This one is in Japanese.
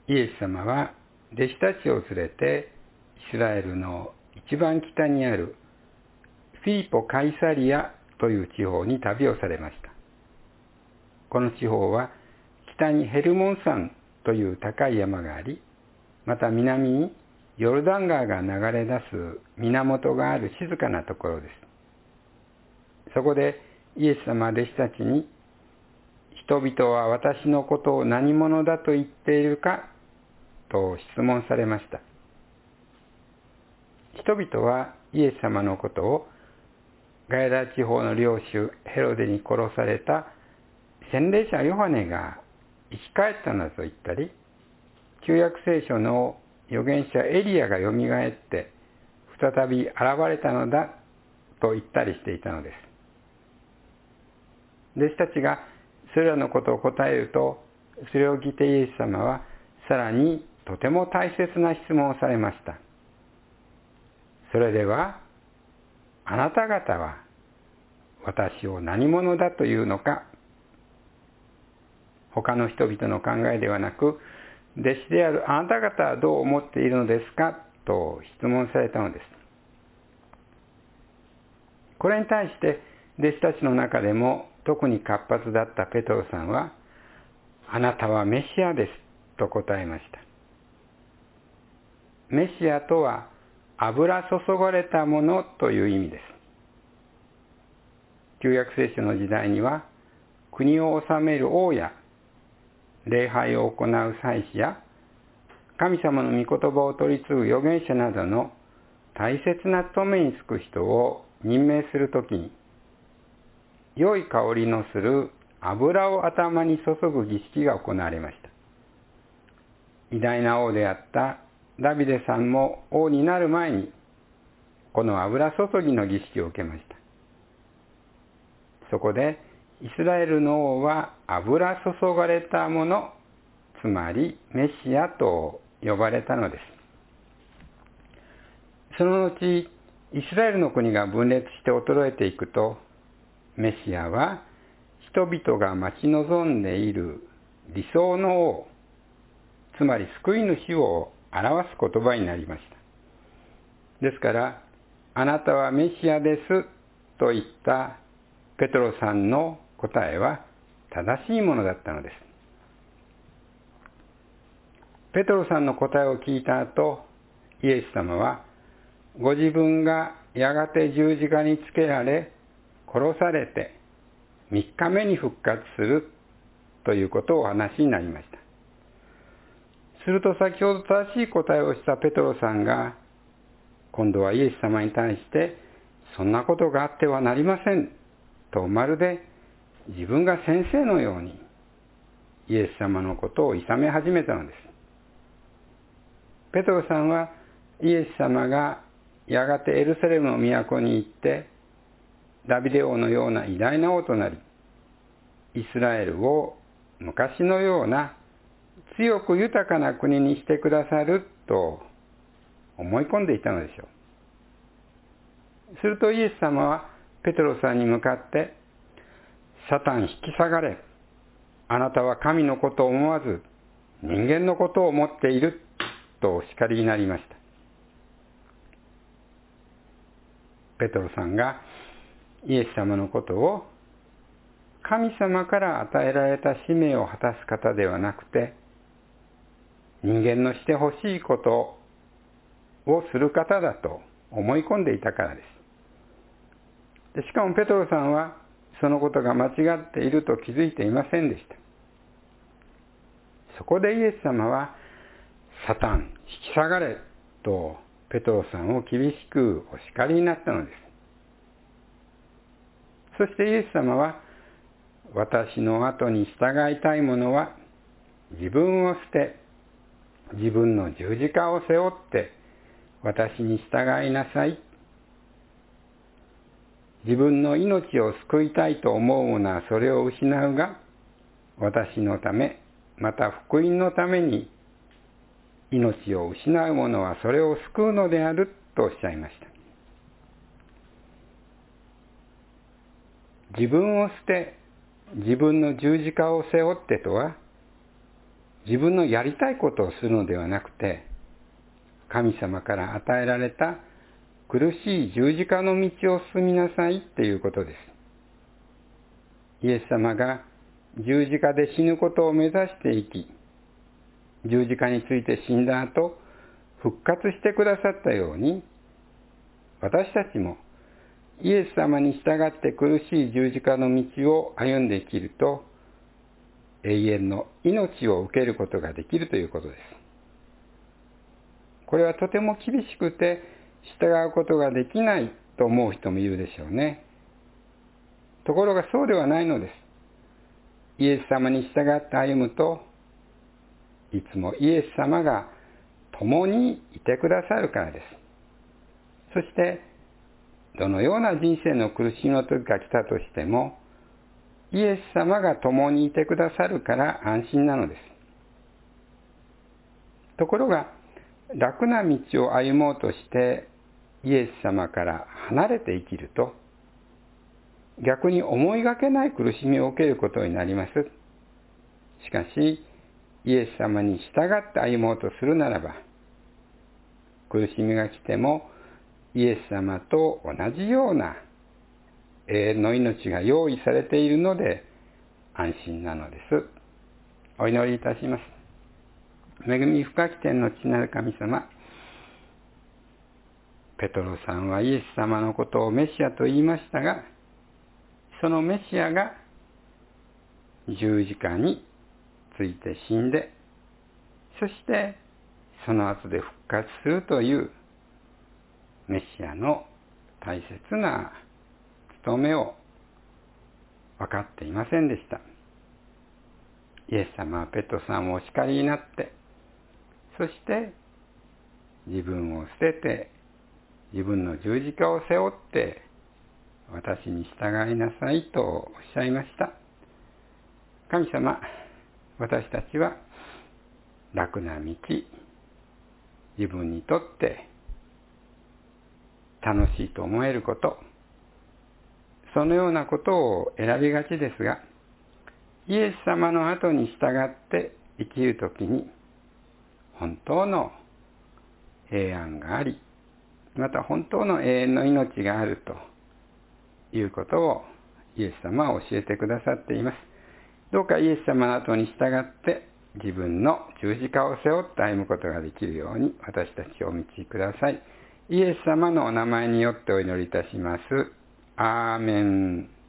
イエス様は弟子たちを連れてイスラエルの一番北にあるフィリポ・カイサリアという地方に旅をされました。この地方は北にヘルモン山という高い山があり、また南にヨルダン川が流れ出す源がある静かなところです。そこでイエス様は弟子たちに、人々は私のことを何者だと言っているかと質問されました。人々はイエス様のことをガヤダ地方の領主ヘロデに殺された洗礼者ヨハネが生き返ったのだと言ったり、旧約聖書の預言者エリアがよみがえって再び現れたのだと言ったりしていたのです。弟子たちがそれらのことを答えると、それを聞いてイエス様はさらにとても大切な質問をされました。それでは、あなた方は私を何者だというのか。他の人々の考えではなく、弟子であるあなた方はどう思っているのですかと質問されたのです。これに対して弟子たちの中でも特に活発だったペトロさんは、あなたはメシアですと答えました。メシアとは油注がれたものという意味です。旧約聖書の時代には、国を治める王や礼拝を行う祭司や神様の御言葉を取り継ぐ預言者などの大切な務めに就く人を任命するときに、良い香りのする油を頭に注ぐ儀式が行われました。偉大な王であったダビデさんも王になる前にこの油注ぎの儀式を受けました。そこでイスラエルの王は油注がれたもの、つまりメシアと呼ばれたのです。その後、イスラエルの国が分裂して衰えていくと、メシアは人々が待ち望んでいる理想の王、つまり救い主を表す言葉になりました。ですから、あなたはメシアですと言ったペトロさんの答えは正しいものだったのです。ペトロさんの答えを聞いた後、イエス様はご自分がやがて十字架につけられ、殺されて3日目に復活するということをお話になりました。すると先ほど正しい答えをしたペトロさんが、今度はイエス様に対して、そんなことがあってはなりませんと、まるで自分が先生のようにイエス様のことを諌め始めたのです。ペトロさんはイエス様がやがてエルサレムの都に行ってダビデ王のような偉大な王となり、イスラエルを昔のような強く豊かな国にしてくださると思い込んでいたのでしょう。するとイエス様はペトロさんに向かって、サタン引き下がれ。あなたは神のことを思わず人間のことを思っているとお叱りになりました。ペトロさんがイエス様のことを神様から与えられた使命を果たす方ではなくて、人間のしてほしいことをする方だと思い込んでいたからです。しかもペトロさんはそのことが間違っていると気づいていませんでした。そこでイエス様は、サタン、引き下がれとペトロさんを厳しくお叱りになったのです。そしてイエス様は、私の後に従いたい者は自分を捨て、自分の十字架を背負って私に従いなさい。自分の命を救いたいと思う者はそれを失うが、私のため、また福音のために命を失う者はそれを救うのであるとおっしゃいました。自分を捨て、自分の十字架を背負ってとは、 自分のやりたいことをするのではなくて、神様から与えられた苦しい十字架の道を進みなさいっていうことです。イエス様が十字架で死ぬことを目指して生き、十字架について死んだ後、復活してくださったように、私たちもイエス様に従って苦しい十字架の道を歩んで生きると、永遠の命を受けることができるということです。これはとても厳しくて従うことができないと思う人もいるでしょうね。ところがそうではないのです。イエス様に従って歩むと、いつもイエス様が共にいてくださるからです。そして、どのような人生の苦しみの時が来たとしても、イエス様が共にいてくださるから安心なのです。ところが、楽な道を歩もうとしてイエス様から離れて生きると、逆に思いがけない苦しみを受けることになります。しかし、イエス様に従って歩もうとするならば、苦しみが来てもイエス様と同じような永遠の命が用意されているので安心なのです。お祈りいたします。恵み深き天の父なる神様、ペトロさんはイエス様のことをメシアと言いましたが、そのメシアが十字架について死んで、そしてその後で復活するというメシアの大切な務めを分かっていませんでした。イエス様はペトロさんをお叱りになって、そして自分を捨てて自分の十字架を背負って私に従いなさいとおっしゃいました。神様、私たちは楽な道、自分にとって楽しいと思えること、そのようなことを選びがちですが、イエス様の後に従って生きるときに本当の平安があり、また本当の永遠の命があるということをイエス様は教えてくださっています。どうかイエス様の後に従って自分の十字架を背負って歩むことができるように私たちをお導きください。イエス様のお名前によってお祈りいたします。アーメン。